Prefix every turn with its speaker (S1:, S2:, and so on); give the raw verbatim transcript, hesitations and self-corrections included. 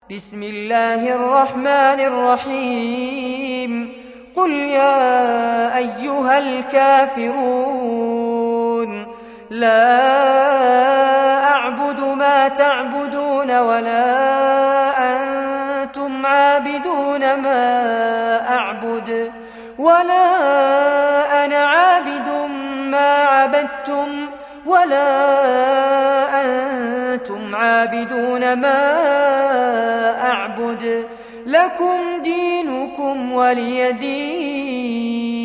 S1: بسم الله الرحمن الرحيم قل يا أيها الكافرون لا أعبد ما تعبدون ولا أنتم عابدون ما أعبد ولا أنا عابد ما عبدتم ولا أنتم عابدون ما أعبد لكم دينكم ولي دين.